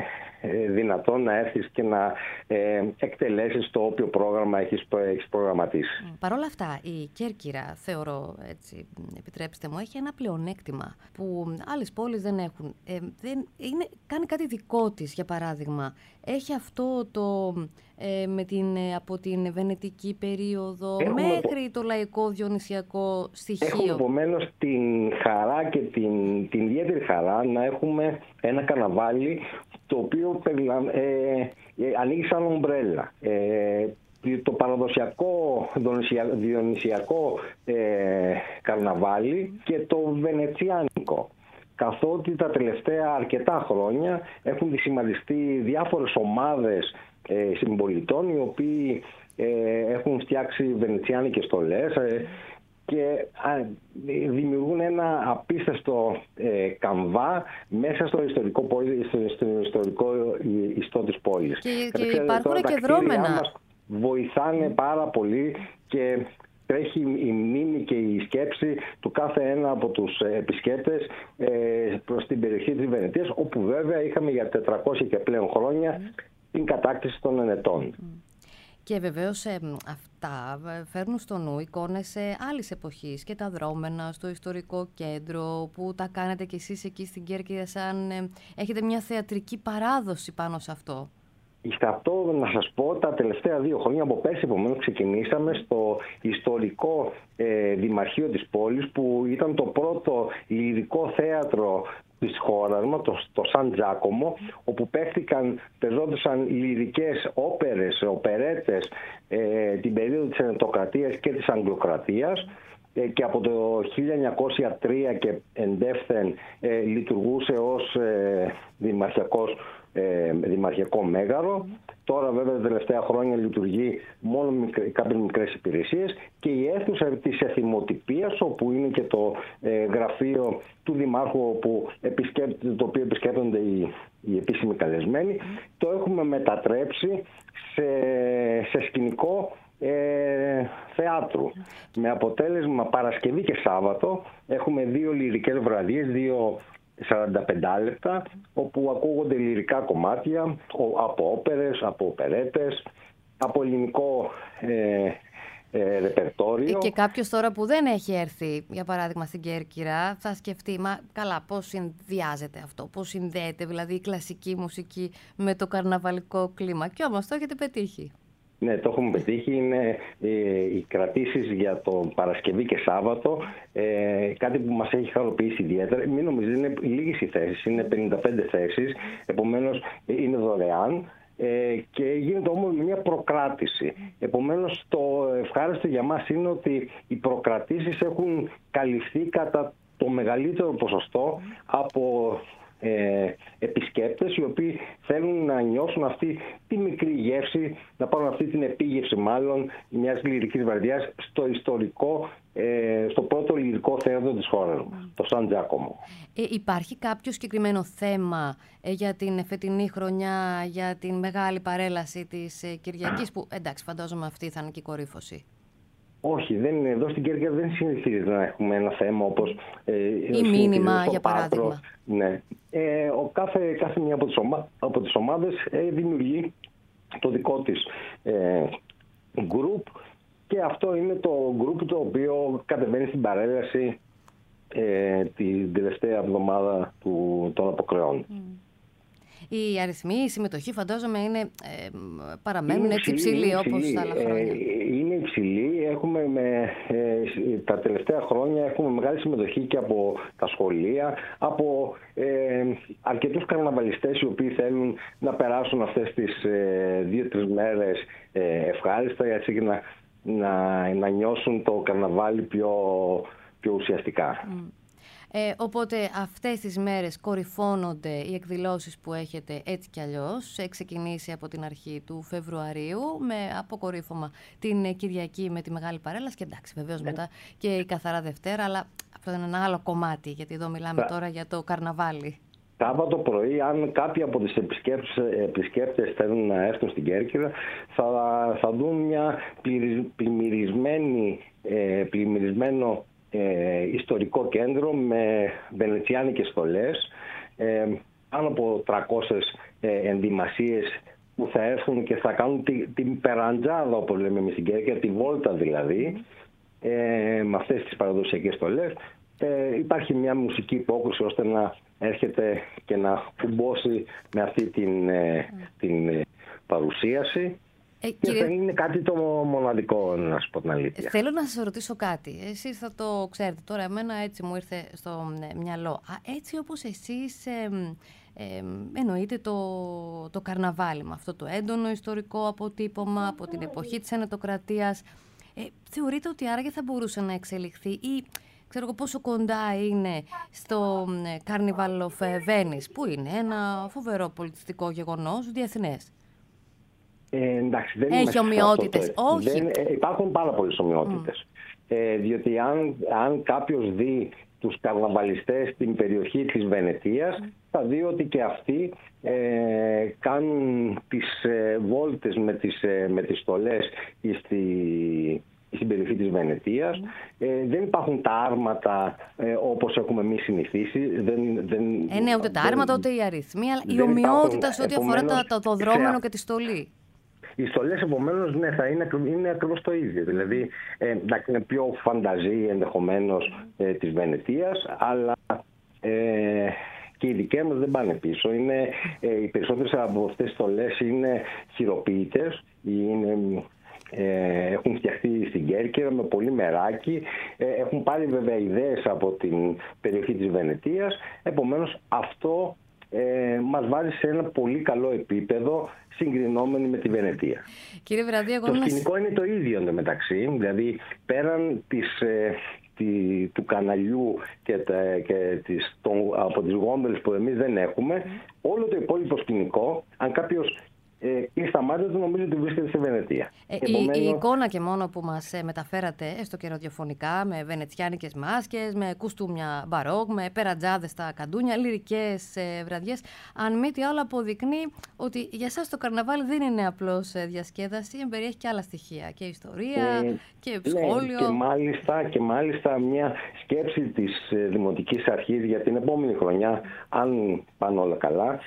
δυνατόν να έρθεις και να ε, εκτελέσεις το όποιο πρόγραμμα έχεις, έχεις προγραμματίσει. Παρ' όλα αυτά, η Κέρκυρα, θεωρώ, έτσι, επιτρέψτε μου, έχει ένα πλεονέκτημα που άλλες πόλεις δεν έχουν. Ε, δεν, είναι, κάνει κάτι δικό της, για παράδειγμα. Έχει αυτό το, ε, με την, από την βενετική περίοδο έχουμε μέχρι το λαϊκό διονυσιακό στοιχείο. Έχουμε επομένως την χαρά και την, την ιδιαίτερη χαρά να έχουμε ένα καρναβάλι το οποίο ε, ε, ανοίγει σαν ομπρέλα. Ε, το παραδοσιακό διονυσιακό ε, καρναβάλι και το βενετσιάνικο. Καθότι τα τελευταία αρκετά χρόνια έχουν δισημαντιστεί διάφορες ομάδες ε, συμπολιτών οι οποίοι ε, έχουν φτιάξει βενετσιάνικες στολές ε, και α, δημιουργούν ένα απίστευτο ε, καμβά μέσα στο ιστορικό, στο, στο ιστορικό ιστό της πόλης. Και, και υπάρχουν και δρόμενα. Βοηθάνε πάρα πολύ και τρέχει η μνήμη και η σκέψη του κάθε ένα από τους επισκέπτες ε, προς την περιοχή της Βενετίας, όπου βέβαια είχαμε για τετρακόσια και πλέον χρόνια mm. την κατάκτηση των Ενετών. Mm. Και βεβαίως ε, αυτά φέρνουν στο νου εικόνες ε, άλλης εποχής και τα δρόμενα στο ιστορικό κέντρο που τα κάνετε κι εσείς εκεί στην Κέρκυρα, σαν ε, έχετε μια θεατρική παράδοση πάνω σε αυτό. Σε αυτό να σας πω, τα τελευταία δύο χρόνια από πέρσι επομένως ξεκινήσαμε στο ιστορικό ε, Δημαρχείο της πόλης, που ήταν το πρώτο λυρικό θέατρο της χώρας μας, το, το Σαν Τζάκομο, όπου παίχτηκαν, πεζόντουσαν λυρικές όπερες, οπερέτες ε, την περίοδο της Ενετοκρατίας και της Αγγλοκρατίας, ε, και από το χίλια εννιακόσια τρία και εντεύθεν ε, λειτουργούσε ως ε, δημαρχιακός Ε, δημαρχιακό μέγαρο. Τώρα βέβαια τα τελευταία χρόνια λειτουργεί μόνο μικρ, κάποιες μικρές υπηρεσίες, και η αίθουσα της εθιμοτυπίας, όπου είναι και το ε, γραφείο του Δημάρχου, που το οποίο επισκέπτονται οι, οι επίσημοι καλεσμένοι, το έχουμε μετατρέψει σε, σε σκηνικό ε, θεάτρου, με αποτέλεσμα Παρασκευή και Σάββατο έχουμε δύο λυρικές βραδιές, δύο σαράντα πέντε λεπτά, όπου ακούγονται λυρικά κομμάτια από όπερες, από οπερέτες, από ελληνικό ε, ε, ρεπερτόριο. Και κάποιος τώρα που δεν έχει έρθει, για παράδειγμα στην Κέρκυρα, θα σκεφτεί, μα καλά, πώς συνδυάζεται αυτό, πώς συνδέεται δηλαδή η κλασική μουσική με το καρναβαλικό κλίμα, και όμως το έχετε πετύχει. Ναι, το έχουμε πετύχει. Είναι ε, οι κρατήσεις για το Παρασκευή και Σάββατο, ε, κάτι που μας έχει χαροποιήσει ιδιαίτερα. Μην νομίζετε, είναι λίγες οι θέσεις, είναι πενήντα πέντε θέσεις, επομένως είναι δωρεάν ε, και γίνεται όμως μια προκράτηση. Επομένως το ευχάριστο για μας είναι ότι οι προκρατήσεις έχουν καλυφθεί κατά το μεγαλύτερο ποσοστό από Ε, επισκέπτες οι οποίοι θέλουν να νιώσουν αυτή τη μικρή γεύση, να πάρουν αυτή την επίγευση μάλλον μιας λυρικής βραδιάς στο ιστορικό, ε, στο πρώτο λυρικό θέατρο της χώρας μας, mm. το Σαν Τζάκομο. Ε, υπάρχει κάποιο συγκεκριμένο θέμα ε, για την φετινή χρονιά, για την μεγάλη παρέλαση της ε, Κυριακής, που εντάξει, φαντάζομαι αυτή θα είναι και η κορύφωση? Όχι, δεν είναι. Εδώ στην Κέρκυρα δεν συνηθίζεται να έχουμε ένα θέμα όπως ε, ή μήνυμα, για παράδειγμα. Ναι. Ε, ο κάθε, κάθε μία από τις, ομα, από τις ομάδες ε, δημιουργεί το δικό της ε, group, και αυτό είναι το group το οποίο κατεβαίνει στην παρέλαση ε, την τελευταία εβδομάδα του, των αποκρεών. Mm. Οι αριθμοί, η συμμετοχή φαντάζομαι είναι, ε, παραμένουν έτσι υψηλοί όπως τα άλλα χρόνια. Ε, είναι υψηλοί. Έχουμε με, ε, τα τελευταία χρόνια έχουμε μεγάλη συμμετοχή και από τα σχολεία, από ε, αρκετούς καρναβαλιστές οι οποίοι θέλουν να περάσουν αυτές τις ε, δύο-τρεις μέρες ε, ευχάριστα, έτσι, και να, να, να νιώσουν το καρναβάλι πιο, πιο ουσιαστικά. Mm. Ε, οπότε αυτές τις μέρες κορυφώνονται οι εκδηλώσεις που έχετε έτσι κι αλλιώς. Έχει ξεκινήσει από την αρχή του Φεβρουαρίου με αποκορύφωμα την Κυριακή με τη Μεγάλη Παρέλαση, και εντάξει βεβαίως yeah. μετά και η Καθαρά Δευτέρα, αλλά αυτό είναι ένα άλλο κομμάτι, γιατί εδώ μιλάμε yeah. τώρα για το καρναβάλι. Σάββατο πρωί, αν κάποιοι από τις επισκέπτες, επισκέπτες θέλουν να έρθουν στην Κέρκυρα, θα, θα δουν μια πλημμυρισμένη, ε, πλημμυρισμένο Ε, ιστορικό κέντρο με βενετσιάνικες στολές, ε, πάνω από τριακόσιες ε, ενδυμασίες που θα έρθουν και θα κάνουν την, την περαντζάδα, όπως λέμε εμείς στην Κέρκυρα, τη βόλτα δηλαδή, ε, με αυτές τις παραδοσιακές στολές. Ε, υπάρχει μια μουσική υπόκριση ώστε να έρχεται και να κουμπώσει με αυτή την, ε, την ε, παρουσίαση. Ε, και κύριε... θα είναι κάτι το μοναδικό, να σου πω την αλήθεια. Θέλω να σας ρωτήσω κάτι. Εσείς θα το ξέρετε τώρα, εμένα έτσι μου ήρθε στο μυαλό. Α, έτσι όπως εσείς ε, ε, εννοείτε το, το καρναβάλι, με αυτό το έντονο ιστορικό αποτύπωμα από την εποχή της Ενετοκρατίας, ε, θεωρείτε ότι άραγε θα μπορούσε να εξελιχθεί ή ξέρω εγώ πόσο κοντά είναι στο Carnival of Venice, που είναι ένα φοβερό πολιτιστικό γεγονός διεθνές? Ε, εντάξει, δεν έχει ομοιότητες? Όχι. Δεν, ε, υπάρχουν πάρα πολλές ομοιότητες. Mm. Ε, διότι αν, αν κάποιος δει τους καρναβαλιστές στην περιοχή της Βενετίας, mm. θα δει ότι και αυτοί ε, κάνουν τις ε, βόλτες με τις, ε, με τις στολές στη, στην περιοχή της Βενετίας. Mm. Ε, δεν υπάρχουν τα άρματα ε, όπως έχουμε εμείς συνηθίσει. Δεν, δεν, ε, ναι, ούτε τα άρματα, ούτε η αριθμή, αλλά η ομοιότητα σε ό,τι αφορά το, το, το δρόμενο και τη στολή. Οι στολές επομένως ναι, θα είναι, είναι ακριβώς το ίδιο. Δηλαδή ε, είναι πιο φανταζή ενδεχομένως ε, της Βενετίας, αλλά ε, και οι δικές μας δεν πάνε πίσω. Είναι, ε, οι περισσότερες από αυτές τις στολές είναι χειροποίητες, είναι, ε, έχουν φτιαχτεί στην Κέρκυρα με πολύ μεράκι, ε, έχουν πάρει βέβαια ιδέες από την περιοχή της Βενετίας, επομένως αυτό Ε, μας βάζει σε ένα πολύ καλό επίπεδο συγκρινόμενοι με τη Βενετία. Κύριε Βραδία, το σκηνικό είναι το ίδιο εντωμεταξύ, δηλαδή πέραν της, ε, τη, του καναλιού και, τα, και τις, τον, από τις γόντολες που εμείς δεν έχουμε, mm. όλο το υπόλοιπο σκηνικό, αν κάποιος ή στα μάτια του νομίζω ότι βρίσκεται στη Βενετία. Ε, Επομένως... η, η εικόνα και μόνο που μας ε, μεταφέρατε, έστω και ραδιοφωνικά, με βενετσιάνικες μάσκες, με κουστούμια μπαρόκ, με περατζάδες στα καντούνια, λυρικές ε, βραδιές, αν μη τι άλλο αποδεικνύει ότι για σας το καρναβάλι δεν είναι απλώς ε, διασκέδαση, περιέχει και άλλα στοιχεία, και ιστορία ε, και σχόλιο. Ναι, και, μάλιστα, και μάλιστα μια σκέψη της ε, Δημοτικής Αρχής για την επόμενη χρονιά, αν πάνε όλα καλά,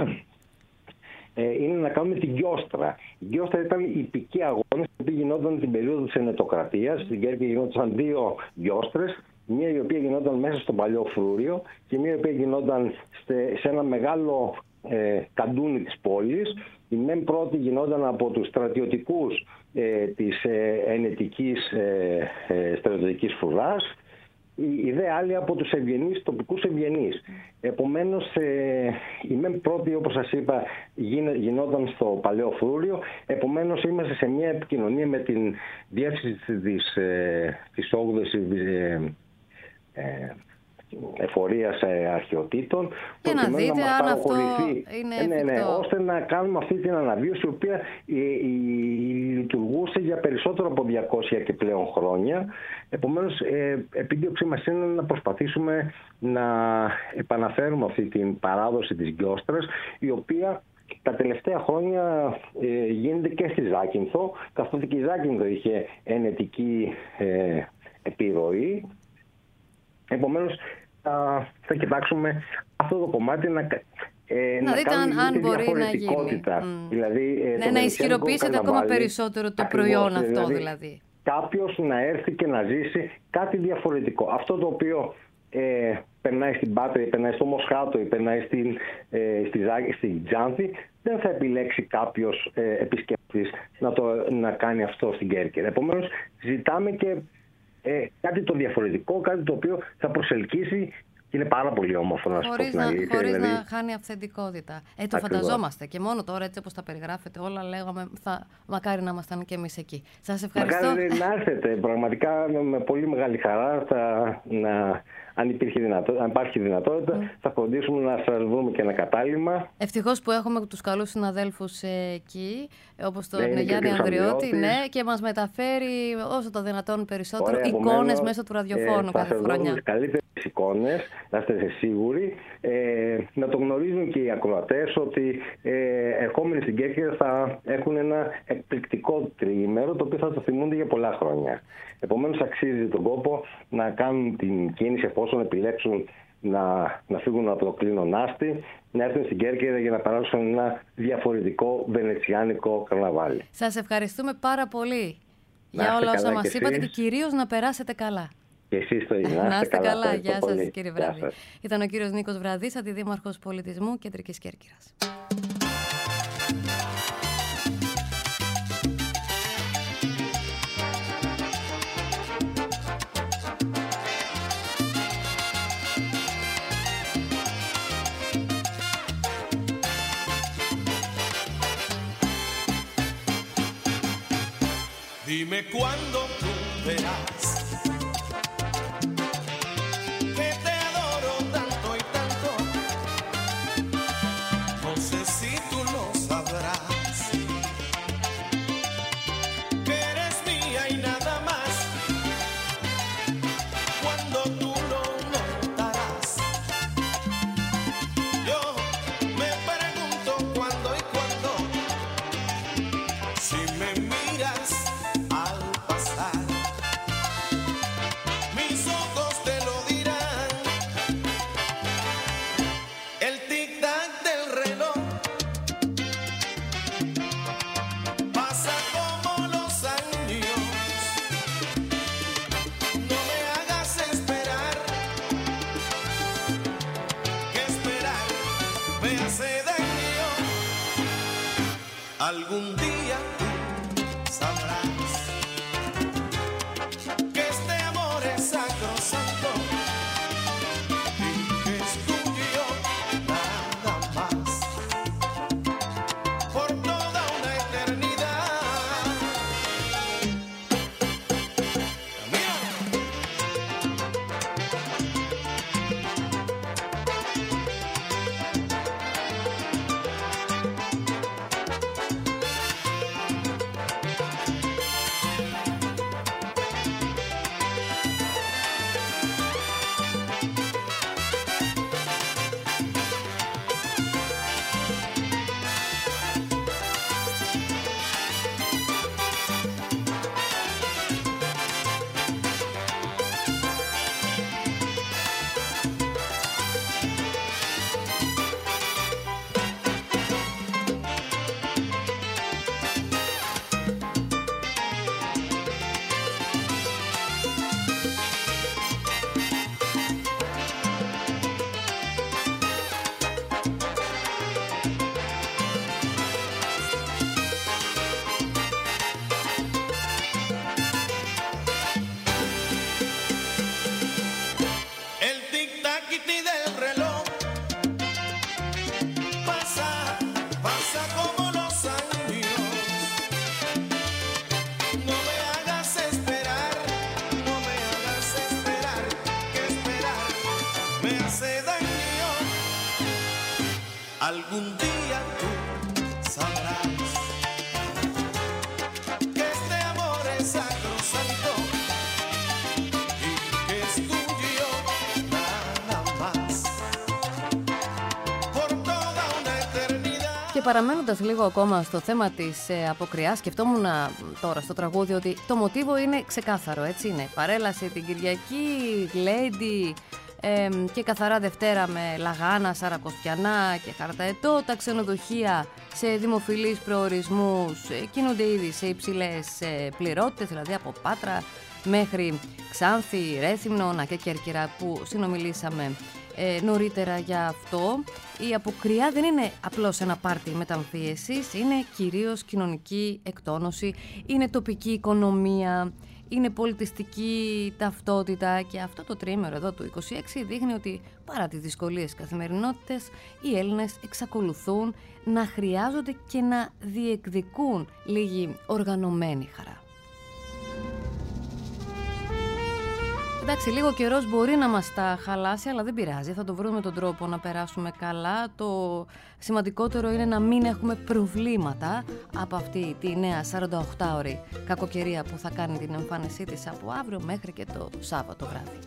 είναι να κάνουμε την γιόστρα. Η γιόστρα ήταν οι υπηκοί αγώνες που γινόταν την περίοδο της Ενετοκρατίας. Στην Κέρκυρα γινόταν δύο γιόστρες. Μία η οποία γινόταν μέσα στο παλιό φρούριο και μία η οποία γινόταν σε ένα μεγάλο ε, καντούνι της πόλης. Η μεν πρώτη γινόταν από τους στρατιωτικούς ε, της ε, ενετικής ε, ε, στρατιωτικής φρουράς. Η δε άλλη από τους ευγενείς, τοπικούς ευγενείς. Επομένως, ε, η μεν πρώτη, όπως σας είπα, γινόταν στο παλαιό φρούριο. Επομένως, είμαστε σε μια επικοινωνία με την διεύθυνση της, ε, της όγδοης ε, ε, εφορίας αρχαιοτήτων, και να δείτε να αν αυτό είναι ε, ναι, ναι, ώστε να κάνουμε αυτή την αναβίωση, η οποία η, η, η, λειτουργούσε για περισσότερο από διακόσια και πλέον χρόνια. Επομένως, ε, επίδειξή μας είναι να προσπαθήσουμε να επαναφέρουμε αυτή την παράδοση της γιόστρας, η οποία τα τελευταία χρόνια ε, γίνεται και στη Ζάκυνθο, καθότι και η Ζάκυνθο είχε ενετική ε, επιρροή. Επομένως, θα, θα κοιτάξουμε αυτό το κομμάτι να, ε, να, να δείτε αν, αν μπορεί να γίνει. Δηλαδή, ε, ναι, να ισχυροποιήσετε ακόμα περισσότερο το ακριβώς, προϊόν αυτό δηλαδή. δηλαδή. Κάποιος να έρθει και να ζήσει κάτι διαφορετικό. Αυτό το οποίο ε, περνάει στην Πάτρα, περνάει στο Μοσχάτο ή περνάει στην, ε, στη, στη Ξάνθη, δεν θα επιλέξει κάποιος ε, επισκέπτης να, το, να κάνει αυτό στην Κέρκυρα. Επομένως, ζητάμε και Ε, κάτι το διαφορετικό, κάτι το οποίο θα προσελκύσει και είναι πάρα πολύ όμορφο να σου πω την αλήθεια. Χωρίς δηλαδή... να χάνει αυθεντικότητα. Ε, το Ακριβώς. Φανταζόμαστε και μόνο τώρα έτσι όπως τα περιγράφετε όλα λέγαμε θα, μακάρι να ήμασταν και εμείς εκεί. Σας ευχαριστώ. Μακάρι να έρθετε, πραγματικά με πολύ μεγάλη χαρά θα, να, αν, δυνατό, αν υπάρχει δυνατότητα mm. θα φροντίσουμε να σας βρούμε και ένα κατάλημα. Ευτυχώς που έχουμε τους καλούς συναδέλφους εκεί, όπως τον ναι, Γιάννη Ανδριώτη, ναι, και μας μεταφέρει όσο το δυνατόν περισσότερο Ωραία, εικόνες επομένως, μέσω του ραδιοφώνου ε, κάθε χρονιά. Καλύτερες εικόνες, να είστε σίγουροι, ε, να το γνωρίζουν και οι ακροατές ότι ε, ερχόμενοι στην Κέρκυρα θα έχουν ένα εκπληκτικό τριήμερο το οποίο θα το θυμούνται για πολλά χρόνια. Επομένως αξίζει τον κόπο να κάνουν την κίνηση εφόσον επιλέξουν να, να φύγουν από το κλίνο Νάστη, να έρθουν στην Κέρκυρα για να περάσουν ένα διαφορετικό βενετσιάνικο καρναβάλι. Σας ευχαριστούμε πάρα πολύ Να για είστε όλα όσα καλά μας κι είπατε εσείς. και κυρίως να περάσετε καλά. Και εσείς το ίδιο. Να είστε καλά. Ευχαριστώ Γεια σας, πολύ. κύριε Γεια Βράδυ. σας. Ήταν ο κύριος Νίκος Βραδής, αντιδήμαρχος πολιτισμού Κεντρικής Κέρκυρας. Dime cuándo tú verás que te adoro tanto y tanto. No sé si tú lo sabrás, que eres mía y nada más. Cuando tú lo notarás, yo me pregunto cuándo y cuándo, si me miras al pasar, mis ojos te lo dirán. El tic-tac del reloj pasa como los años. No me hagas esperar, que esperar me hace daño. Algún día sabrás que este amor es sacrosanto y que es tuyo nada más por toda una eternidad. Mira. El tic-tac del reloj pasa, pasa como los años. No me hagas esperar, no me hagas esperar, que esperar me hace daño. Algún día tú sabrás que este amor es sacrosanto y que es tuyo nada más por toda una eternidad. Και παραμένοντας λίγο ακόμα στο θέμα της ε, αποκριάς, σκεφτόμουν α, τώρα στο τραγούδι ότι το μοτίβο είναι ξεκάθαρο, έτσι είναι. Παρέλαση την Κυριακή, Lady ε, και καθαρά Δευτέρα με Λαγάνα, Σαρακοστιανά και Χαρταετό. Τα ξενοδοχεία σε δημοφιλείς προορισμούς ε, κινούνται ήδη σε υψηλές ε, πληρότητες, δηλαδή από Πάτρα μέχρι Ξάνθη, Ρέθυμνο, να και Κέρκυρα που συνομιλήσαμε ε, νωρίτερα για αυτό. Η αποκριά δεν είναι απλώς ένα πάρτι μεταμφίεσης, είναι κυρίως κοινωνική εκτόνωση, είναι τοπική οικονομία, είναι πολιτιστική ταυτότητα και αυτό το τριήμερο εδώ του είκοσι έξι δείχνει ότι παρά τις δυσκολίες καθημερινότητες οι Έλληνες εξακολουθούν να χρειάζονται και να διεκδικούν λίγη οργανωμένη χαρά. Εντάξει, λίγο καιρός μπορεί να μας τα χαλάσει, αλλά δεν πειράζει. Θα το βρούμε τον τρόπο να περάσουμε καλά. Το σημαντικότερο είναι να μην έχουμε προβλήματα από αυτή τη νέα σαρανταοκτάωρη κακοκαιρία που θα κάνει την εμφάνισή της από αύριο μέχρι και το Σάββατο βράδυ.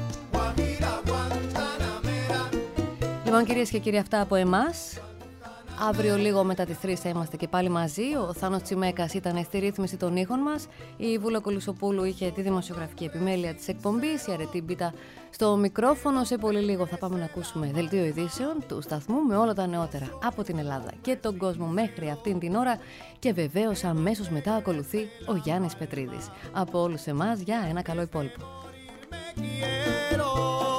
Λοιπόν, κυρίες και κύριοι, αυτά από εμάς. Αύριο λίγο μετά τις τρεις θα είμαστε και πάλι μαζί. Ο Θάνος Τσιμέκας ήταν στη ρύθμιση των ήχων μας. Η Βούλα Κολυσοπούλου είχε τη δημοσιογραφική επιμέλεια της εκπομπής. Η Αρετή Μπίτα στο μικρόφωνο. Σε πολύ λίγο θα πάμε να ακούσουμε δελτίο ειδήσεων του σταθμού με όλα τα νεότερα από την Ελλάδα και τον κόσμο μέχρι αυτήν την ώρα. Και βεβαίως αμέσως μετά ακολουθεί ο Γιάννης Πετρίδης. Από όλους εμάς, για ένα καλό υπόλοιπο.